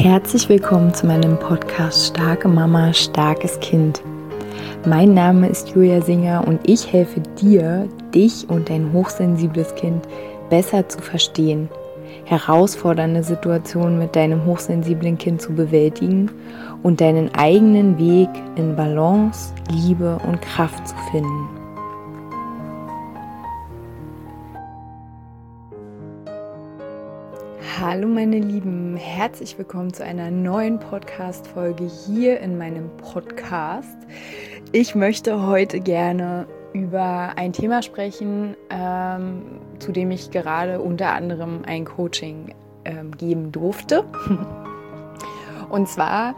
Herzlich willkommen zu meinem Podcast Starke Mama, starkes Kind. Mein Name ist Julia Singer und ich helfe dir, dich und dein hochsensibles Kind besser zu verstehen, herausfordernde Situationen mit deinem hochsensiblen Kind zu bewältigen und deinen eigenen Weg in Balance, Liebe und Kraft zu finden. Hallo meine Lieben, herzlich willkommen zu einer neuen Podcast-Folge hier in meinem Podcast. Ich möchte heute gerne über ein Thema sprechen, zu dem ich gerade unter anderem ein Coaching geben durfte. Und zwar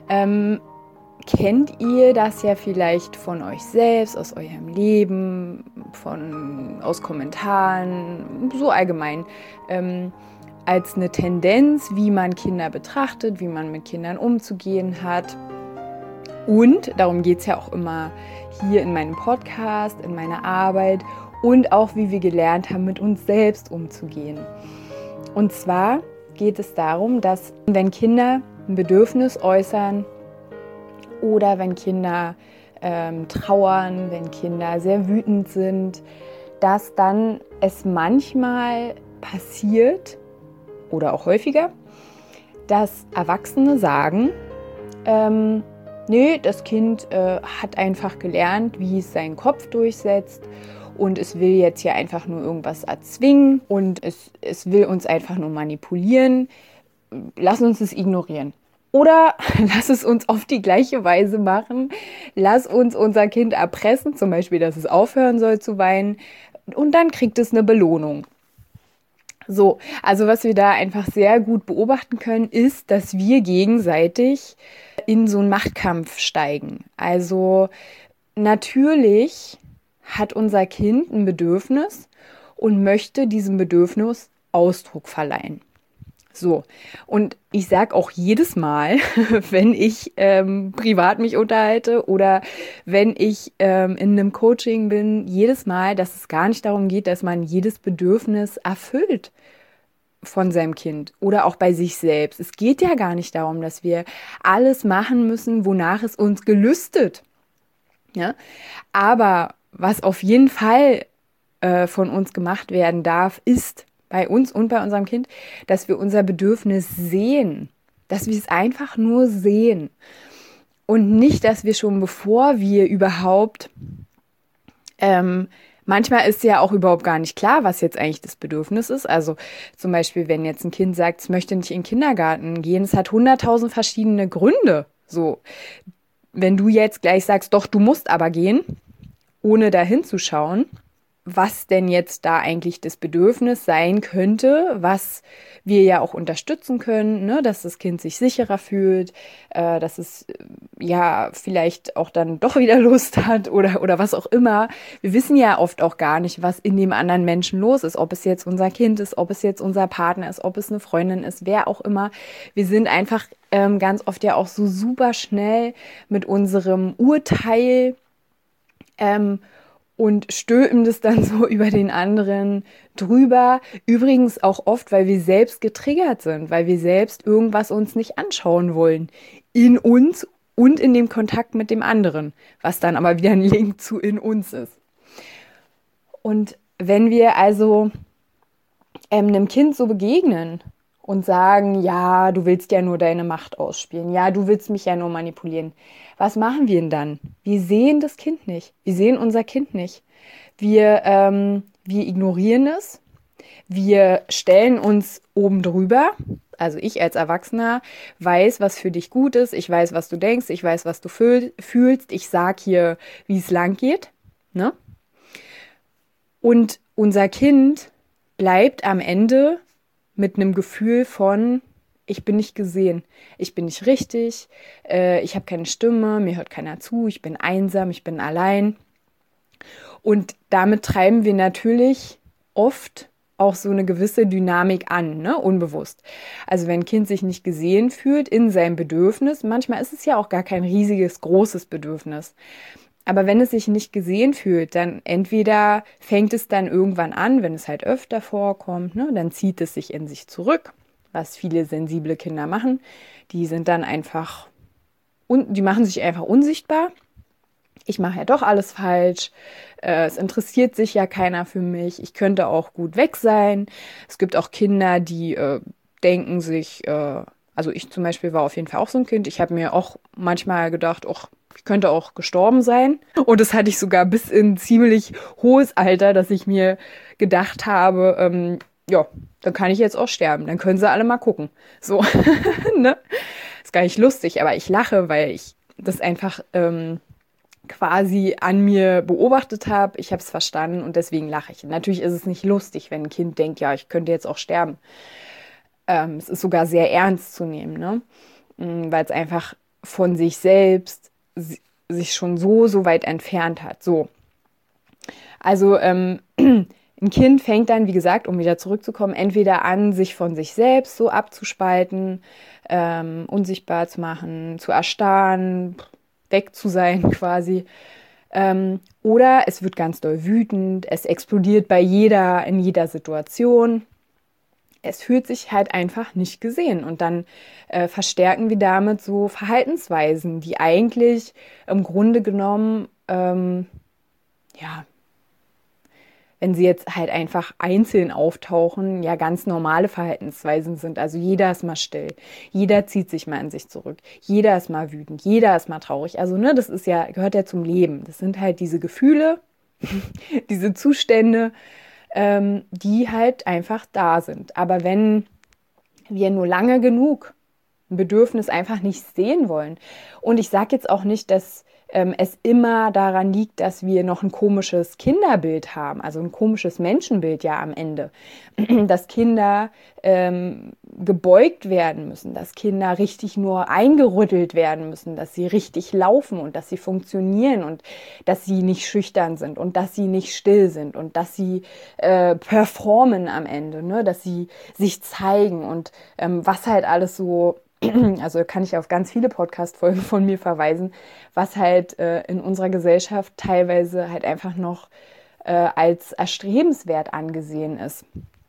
kennt ihr das ja vielleicht von euch selbst, aus eurem Leben, aus Kommentaren, so allgemein, als eine Tendenz, wie man Kinder betrachtet, wie man mit Kindern umzugehen hat. Und darum geht es ja auch immer hier in meinem Podcast, in meiner Arbeit und auch, wie wir gelernt haben, mit uns selbst umzugehen. Und zwar geht es darum, dass wenn Kinder ein Bedürfnis äußern oder wenn Kinder trauern, wenn Kinder sehr wütend sind, dass dann es manchmal passiert, oder auch häufiger, dass Erwachsene sagen, nee, das Kind hat einfach gelernt, wie es seinen Kopf durchsetzt und es will jetzt hier einfach nur irgendwas erzwingen und es will uns einfach nur manipulieren. Lass uns es ignorieren. Oder lass es uns auf die gleiche Weise machen. Lass uns unser Kind erpressen, zum Beispiel, dass es aufhören soll zu weinen und dann kriegt es eine Belohnung. So, also was wir da einfach sehr gut beobachten können, ist, dass wir gegenseitig in so einen Machtkampf steigen. Also natürlich hat unser Kind ein Bedürfnis und möchte diesem Bedürfnis Ausdruck verleihen. So, und ich sage auch jedes Mal, wenn ich privat mich unterhalte oder wenn ich in einem Coaching bin, jedes Mal, dass es gar nicht darum geht, dass man jedes Bedürfnis erfüllt von seinem Kind oder auch bei sich selbst. Es geht ja gar nicht darum, dass wir alles machen müssen, wonach es uns gelüstet. Ja? Aber was auf jeden Fall von uns gemacht werden darf, ist, bei uns und bei unserem Kind, dass wir unser Bedürfnis sehen, dass wir es einfach nur sehen und nicht, dass wir schon bevor wir überhaupt, manchmal ist ja auch überhaupt gar nicht klar, was jetzt eigentlich das Bedürfnis ist. Also zum Beispiel, wenn jetzt ein Kind sagt, es möchte nicht in den Kindergarten gehen, es hat 100.000 verschiedene Gründe. So, wenn du jetzt gleich sagst, doch, du musst aber gehen, ohne da hinzuschauen, was denn jetzt da eigentlich das Bedürfnis sein könnte, was wir ja auch unterstützen können, ne? Dass das Kind sich sicherer fühlt, dass es ja vielleicht auch dann doch wieder Lust hat oder was auch immer. Wir wissen ja oft auch gar nicht, was in dem anderen Menschen los ist, ob es jetzt unser Kind ist, ob es jetzt unser Partner ist, ob es eine Freundin ist, wer auch immer. Wir sind einfach ganz oft ja auch so super schnell mit unserem Urteil und stülpen das dann so über den anderen drüber. Übrigens auch oft, weil wir selbst getriggert sind, weil wir selbst irgendwas uns nicht anschauen wollen. In uns und in dem Kontakt mit dem anderen, was dann aber wieder ein Link zu in uns ist. Und wenn wir also einem Kind so begegnen und sagen, ja, du willst ja nur deine Macht ausspielen, ja, du willst mich ja nur manipulieren. Was machen wir denn dann? Wir sehen das Kind nicht. Wir sehen unser Kind nicht. Wir ignorieren es. Wir stellen uns oben drüber. Also ich als Erwachsener weiß, was für dich gut ist. Ich weiß, was du denkst. Ich weiß, was du fühlst. Ich sag hier, wie es lang geht. Ne? Und unser Kind bleibt am Ende mit einem Gefühl von, ich bin nicht gesehen, ich bin nicht richtig, ich habe keine Stimme, mir hört keiner zu, ich bin einsam, ich bin allein. Und damit treiben wir natürlich oft auch so eine gewisse Dynamik an, ne? Unbewusst. Also wenn ein Kind sich nicht gesehen fühlt in seinem Bedürfnis, manchmal ist es ja auch gar kein riesiges, großes Bedürfnis. Aber wenn es sich nicht gesehen fühlt, dann entweder fängt es dann irgendwann an, wenn es halt öfter vorkommt, ne, dann zieht es sich in sich zurück, was viele sensible Kinder machen. Die sind dann einfach, die machen sich einfach unsichtbar. Ich mache ja doch alles falsch. Es interessiert sich ja keiner für mich. Ich könnte auch gut weg sein. Es gibt auch Kinder, die denken sich, also ich zum Beispiel war auf jeden Fall auch so ein Kind. Ich habe mir auch manchmal gedacht, ach, ich könnte auch gestorben sein. Und das hatte ich sogar bis in ziemlich hohes Alter, dass ich mir gedacht habe, ja, dann kann ich jetzt auch sterben. Dann können sie alle mal gucken. So, ne? Ist gar nicht lustig, aber ich lache, weil ich das einfach quasi an mir beobachtet habe. Ich habe es verstanden und deswegen lache ich. Natürlich ist es nicht lustig, wenn ein Kind denkt, ja, ich könnte jetzt auch sterben. Es ist sogar sehr ernst zu nehmen, ne? Weil es einfach von sich selbst sich schon so weit entfernt hat. So. Also ein Kind fängt dann, wie gesagt, um wieder zurückzukommen, entweder an, sich von sich selbst so abzuspalten, unsichtbar zu machen, zu erstarren, weg zu sein quasi. Oder es wird ganz doll wütend, es explodiert in jeder Situation. Es fühlt sich halt einfach nicht gesehen. Und dann verstärken wir damit so Verhaltensweisen, die eigentlich im Grunde genommen, ja, wenn sie jetzt halt einfach einzeln auftauchen, ja ganz normale Verhaltensweisen sind. Also jeder ist mal still, jeder zieht sich mal in sich zurück, jeder ist mal wütend, jeder ist mal traurig. Also ne, das ist ja, gehört ja zum Leben. Das sind halt diese Gefühle, diese Zustände, die halt einfach da sind. Aber wenn wir nur lange genug ein Bedürfnis einfach nicht sehen wollen, und ich sage jetzt auch nicht, dass es immer daran liegt, dass wir noch ein komisches Kinderbild haben, also ein komisches Menschenbild ja am Ende, dass Kinder gebeugt werden müssen, dass Kinder richtig nur eingerüttelt werden müssen, dass sie richtig laufen und dass sie funktionieren und dass sie nicht schüchtern sind und dass sie nicht still sind und dass sie performen am Ende, ne? Dass sie sich zeigen und was halt alles so, also kann ich auf ganz viele Podcast-Folgen von mir verweisen, was halt in unserer Gesellschaft teilweise halt einfach noch als erstrebenswert angesehen ist.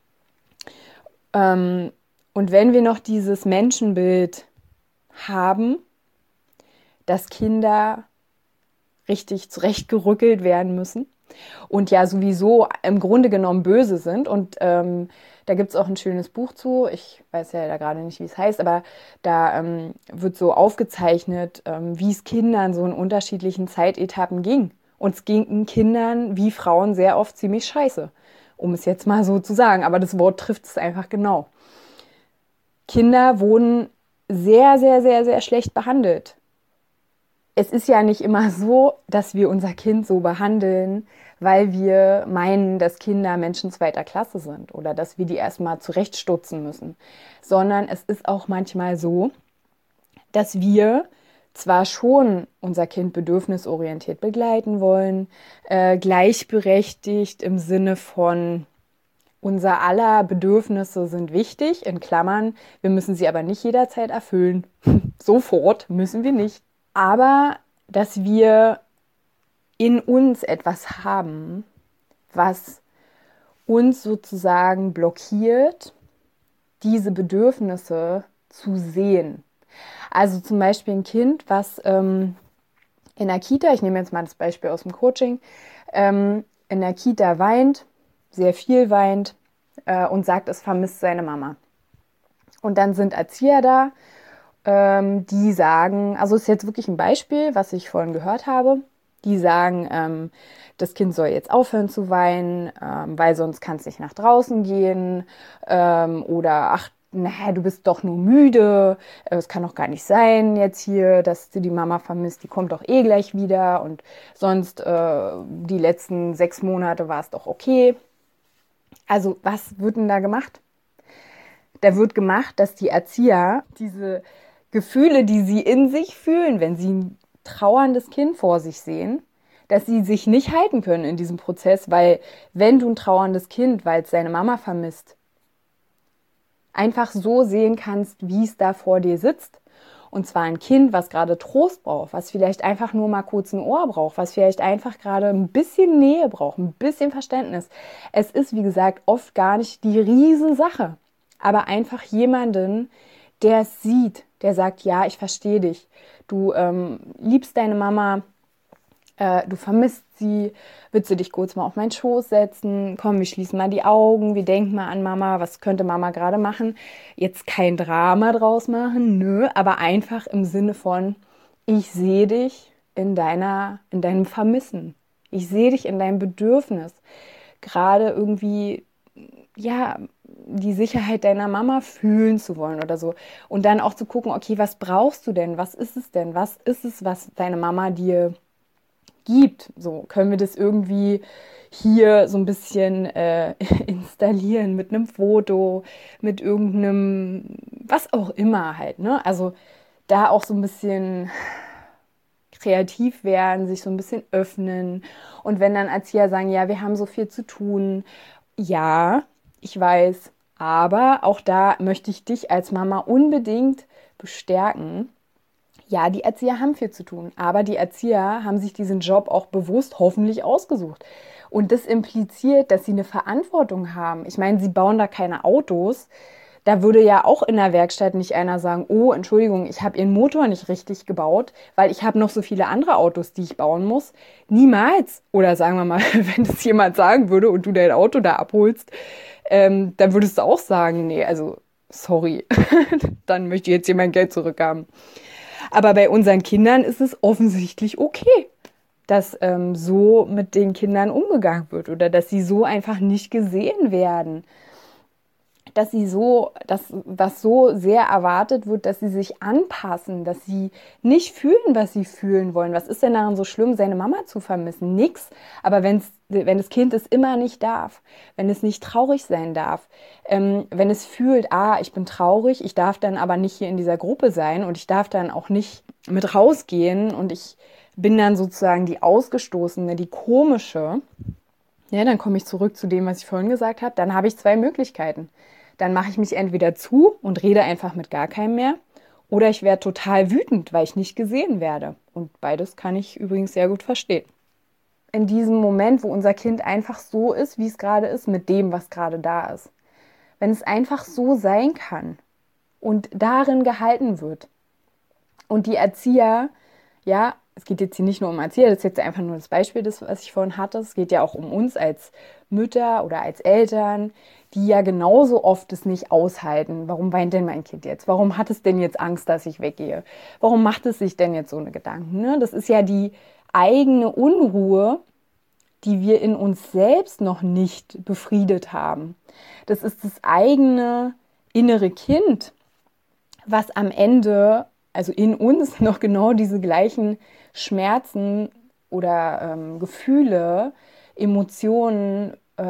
Und wenn wir noch dieses Menschenbild haben, dass Kinder richtig zurechtgerückelt werden müssen und ja sowieso im Grunde genommen böse sind. Und da gibt es auch ein schönes Buch zu, ich weiß ja da gerade nicht, wie es heißt, aber da wird so aufgezeichnet, wie es Kindern so in unterschiedlichen Zeitetappen ging. Und es ging Kindern wie Frauen sehr oft ziemlich scheiße, um es jetzt mal so zu sagen. Aber das Wort trifft es einfach genau. Kinder wurden sehr, sehr, sehr, sehr schlecht behandelt. Es ist ja nicht immer so, dass wir unser Kind so behandeln, weil wir meinen, dass Kinder Menschen zweiter Klasse sind oder dass wir die erstmal zurechtstutzen müssen, sondern es ist auch manchmal so, dass wir zwar schon unser Kind bedürfnisorientiert begleiten wollen, gleichberechtigt im Sinne von unser aller Bedürfnisse sind wichtig, in Klammern, wir müssen sie aber nicht jederzeit erfüllen. Sofort müssen wir nicht. Aber dass wir in uns etwas haben, was uns sozusagen blockiert, diese Bedürfnisse zu sehen. Also zum Beispiel ein Kind, was in der Kita, ich nehme jetzt mal das Beispiel aus dem Coaching, in der Kita weint, sehr viel weint und sagt, es vermisst seine Mama. Und dann sind Erzieher da, die sagen, also ist jetzt wirklich ein Beispiel, was ich vorhin gehört habe, die sagen, das Kind soll jetzt aufhören zu weinen, weil sonst kann es nicht nach draußen gehen oder ach, naja, du bist doch nur müde, es kann doch gar nicht sein jetzt hier, dass du die Mama vermisst, die kommt doch eh gleich wieder und sonst die letzten 6 Monate war es doch okay. Also was wird denn da gemacht? Da wird gemacht, dass die Erzieher diese Gefühle, die sie in sich fühlen, wenn sie ein trauerndes Kind vor sich sehen, dass sie sich nicht halten können in diesem Prozess, weil wenn du ein trauerndes Kind, weil es seine Mama vermisst, einfach so sehen kannst, wie es da vor dir sitzt, und zwar ein Kind, was gerade Trost braucht, was vielleicht einfach nur mal kurz ein Ohr braucht, was vielleicht einfach gerade ein bisschen Nähe braucht, ein bisschen Verständnis. Es ist, wie gesagt, oft gar nicht die Riesensache. aber einfach jemanden, der es sieht, der sagt, ja, ich verstehe dich. Du liebst deine Mama, du vermisst sie, willst du dich kurz mal auf meinen Schoß setzen? Komm, wir schließen mal die Augen, wir denken mal an Mama, was könnte Mama gerade machen? Jetzt kein Drama draus machen, nö, aber einfach im Sinne von, ich sehe dich in deinem Vermissen. Ich sehe dich in deinem Bedürfnis. Gerade irgendwie, ja, die Sicherheit deiner Mama fühlen zu wollen oder so. Und dann auch zu gucken, okay, was brauchst du denn? Was ist es denn? Was ist es, was deine Mama dir gibt? So, können wir das irgendwie hier so ein bisschen installieren mit einem Foto, mit irgendeinem, was auch immer halt, ne? Also da auch so ein bisschen kreativ werden, sich so ein bisschen öffnen. Und wenn dann Erzieher sagen, ja, wir haben so viel zu tun, ja, ich weiß, aber auch da möchte ich dich als Mama unbedingt bestärken. Ja, die Erzieher haben viel zu tun, aber die Erzieher haben sich diesen Job auch bewusst hoffentlich ausgesucht. Und das impliziert, dass sie eine Verantwortung haben. Ich meine, sie bauen da keine Autos. Da würde ja auch in der Werkstatt nicht einer sagen, oh, Entschuldigung, ich habe Ihren Motor nicht richtig gebaut, weil ich habe noch so viele andere Autos, die ich bauen muss. Niemals. Oder sagen wir mal, wenn das jemand sagen würde und du dein Auto da abholst, dann würdest du auch sagen, nee, also sorry, dann möchte ich jetzt hier mein Geld zurückhaben. Aber bei unseren Kindern ist es offensichtlich okay, dass so mit den Kindern umgegangen wird oder dass sie so einfach nicht gesehen werden. Dass das so sehr erwartet wird, dass sie sich anpassen, dass sie nicht fühlen, was sie fühlen wollen. Was ist denn daran so schlimm, seine Mama zu vermissen? Nix. Aber wenn das Kind es immer nicht darf, wenn es nicht traurig sein darf, wenn es fühlt, ich bin traurig, ich darf dann aber nicht hier in dieser Gruppe sein und ich darf dann auch nicht mit rausgehen und ich bin dann sozusagen die Ausgestoßene, die Komische, ja, dann komme ich zurück zu dem, was ich vorhin gesagt habe, dann habe ich zwei Möglichkeiten. Dann mache ich mich entweder zu und rede einfach mit gar keinem mehr oder ich werde total wütend, weil ich nicht gesehen werde. Und beides kann ich übrigens sehr gut verstehen. In diesem Moment, wo unser Kind einfach so ist, wie es gerade ist, mit dem, was gerade da ist. Wenn es einfach so sein kann und darin gehalten wird. Und die Erzieher, ja, es geht jetzt hier nicht nur um Erzieher, das ist jetzt einfach nur das Beispiel, das, was ich vorhin hatte. Es geht ja auch um uns als Mütter oder als Eltern, die ja genauso oft es nicht aushalten. Warum weint denn mein Kind jetzt? Warum hat es denn jetzt Angst, dass ich weggehe? Warum macht es sich denn jetzt so eine Gedanken? Ne? Das ist ja die eigene Unruhe, die wir in uns selbst noch nicht befriedet haben. Das ist das eigene innere Kind, was am Ende, also in uns, noch genau diese gleichen Schmerzen oder Gefühle, Emotionen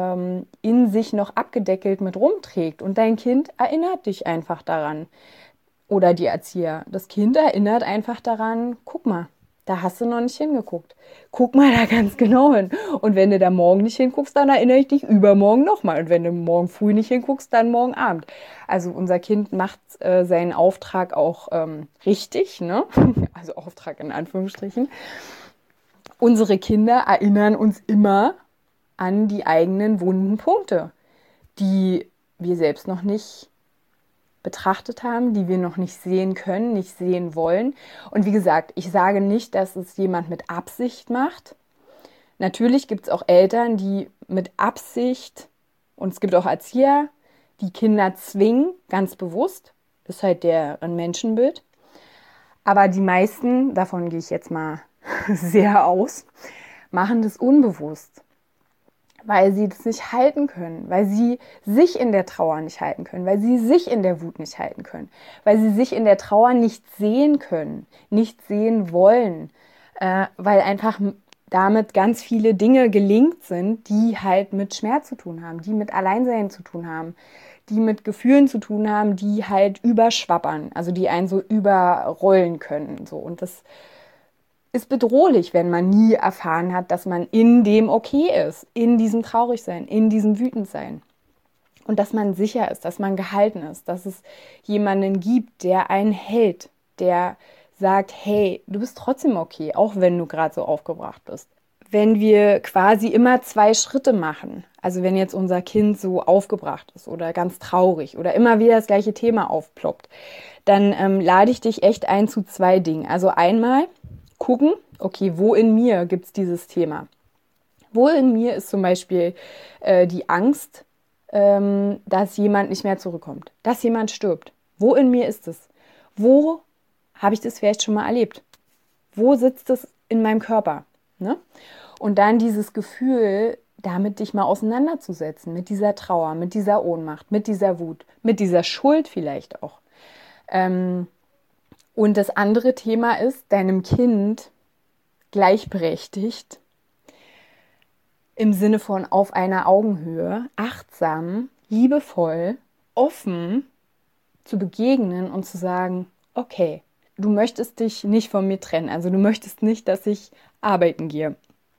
in sich noch abgedeckelt mit rumträgt. Und dein Kind erinnert dich einfach daran. Oder die Erzieher. Das Kind erinnert einfach daran, guck mal, da hast du noch nicht hingeguckt. Guck mal da ganz genau hin. Und wenn du da morgen nicht hinguckst, dann erinnere ich dich übermorgen nochmal. Und wenn du morgen früh nicht hinguckst, dann morgen Abend. Also unser Kind macht seinen Auftrag auch richtig, ne? Also Auftrag in Anführungsstrichen. Unsere Kinder erinnern uns immer an die eigenen wunden Punkte, die wir selbst noch nicht betrachtet haben, die wir noch nicht sehen können, nicht sehen wollen. Und wie gesagt, ich sage nicht, dass es jemand mit Absicht macht. Natürlich gibt es auch Eltern, die mit Absicht, und es gibt auch Erzieher, die Kinder zwingen, ganz bewusst. Das ist halt deren Menschenbild. Aber die meisten, davon gehe ich jetzt mal sehr aus, machen das unbewusst. Weil sie das nicht halten können, weil sie sich in der Trauer nicht halten können, weil sie sich in der Wut nicht halten können, weil sie sich in der Trauer nicht sehen können, nicht sehen wollen, weil einfach damit ganz viele Dinge gelingt sind, die halt mit Schmerz zu tun haben, die mit Alleinsein zu tun haben, die mit Gefühlen zu tun haben, die halt überschwappern, also die einen so überrollen können. So. Und das ist bedrohlich, wenn man nie erfahren hat, dass man in dem okay ist, in diesem Traurigsein, in diesem Wütendsein. Und dass man sicher ist, dass man gehalten ist, dass es jemanden gibt, der einen hält, der sagt, hey, du bist trotzdem okay, auch wenn du gerade so aufgebracht bist. wenn wir quasi immer 2 Schritte machen. Also wenn jetzt unser Kind so aufgebracht ist oder ganz traurig oder immer wieder das gleiche Thema aufploppt, dann lade ich dich echt ein zu 2 Dingen. Also einmal gucken, okay, wo in mir gibt es dieses Thema? Wo in mir ist zum Beispiel die Angst, dass jemand nicht mehr zurückkommt, dass jemand stirbt? Wo in mir ist es? Wo habe ich das vielleicht schon mal erlebt? Wo sitzt es in meinem Körper? Ne? Und dann dieses Gefühl, damit dich mal auseinanderzusetzen, mit dieser Trauer, mit dieser Ohnmacht, mit dieser Wut, mit dieser Schuld vielleicht auch. Und das andere Thema ist, deinem Kind gleichberechtigt, im Sinne von auf einer Augenhöhe, achtsam, liebevoll, offen zu begegnen und zu sagen, okay, du möchtest dich nicht von mir trennen, also du möchtest nicht, dass ich arbeiten gehe.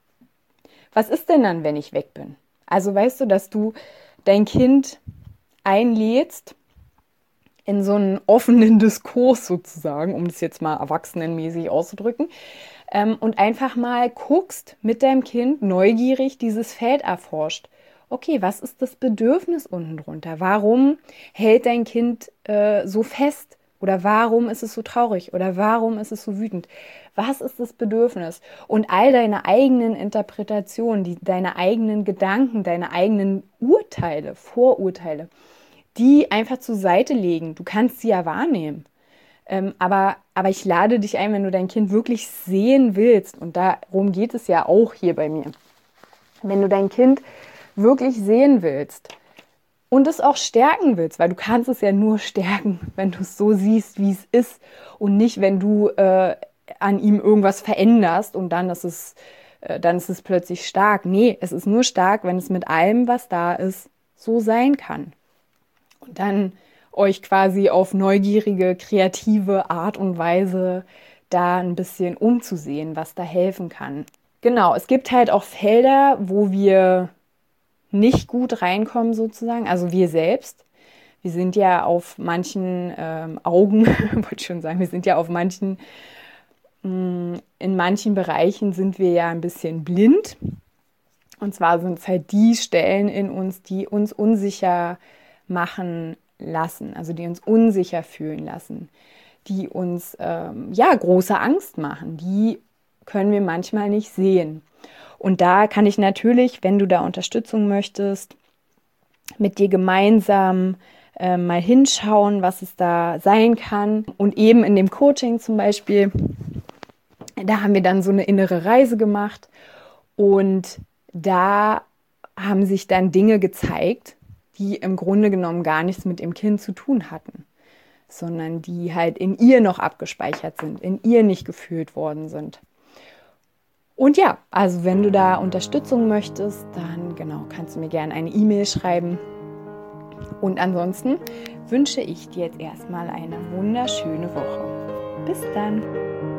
Was ist denn dann, wenn ich weg bin? Also weißt du, dass du dein Kind einlädst in so einen offenen Diskurs sozusagen, um das jetzt mal erwachsenenmäßig auszudrücken, und einfach mal guckst mit deinem Kind neugierig dieses Feld erforscht. Okay, was ist das Bedürfnis unten drunter? Warum hält dein Kind so fest? Oder warum ist es so traurig? Oder warum ist es so wütend? Was ist das Bedürfnis? Und all deine eigenen Interpretationen, deine eigenen Gedanken, deine eigenen Urteile, Vorurteile, die einfach zur Seite legen. Du kannst sie ja wahrnehmen. Aber ich lade dich ein, wenn du dein Kind wirklich sehen willst, und darum geht es ja auch hier bei mir, wenn du dein Kind wirklich sehen willst und es auch stärken willst, weil du kannst es ja nur stärken, wenn du es so siehst, wie es ist, und nicht, wenn du an ihm irgendwas veränderst und dann ist es plötzlich stark. Nee, es ist nur stark, wenn es mit allem, was da ist, so sein kann. Und dann euch quasi auf neugierige, kreative Art und Weise da ein bisschen umzusehen, was da helfen kann. Genau, es gibt halt auch Felder, wo wir nicht gut reinkommen sozusagen, also wir selbst. Wir sind ja auf manchen Augen, wollte ich schon sagen, wir sind ja auf manchen, in manchen Bereichen sind wir ja ein bisschen blind. Und zwar sind es halt die Stellen in uns, die uns unsicher machen lassen, also die uns unsicher fühlen lassen, die uns große Angst machen, die können wir manchmal nicht sehen. Und da kann ich natürlich, wenn du da Unterstützung möchtest, mit dir gemeinsam mal hinschauen, was es da sein kann. Und eben in dem Coaching zum Beispiel, da haben wir dann so eine innere Reise gemacht und da haben sich dann Dinge gezeigt, die im Grunde genommen gar nichts mit dem Kind zu tun hatten, sondern die halt in ihr noch abgespeichert sind, in ihr nicht gefühlt worden sind. Und ja, also wenn du da Unterstützung möchtest, dann genau, kannst du mir gerne eine E-Mail schreiben. Und ansonsten wünsche ich dir jetzt erstmal eine wunderschöne Woche. Bis dann!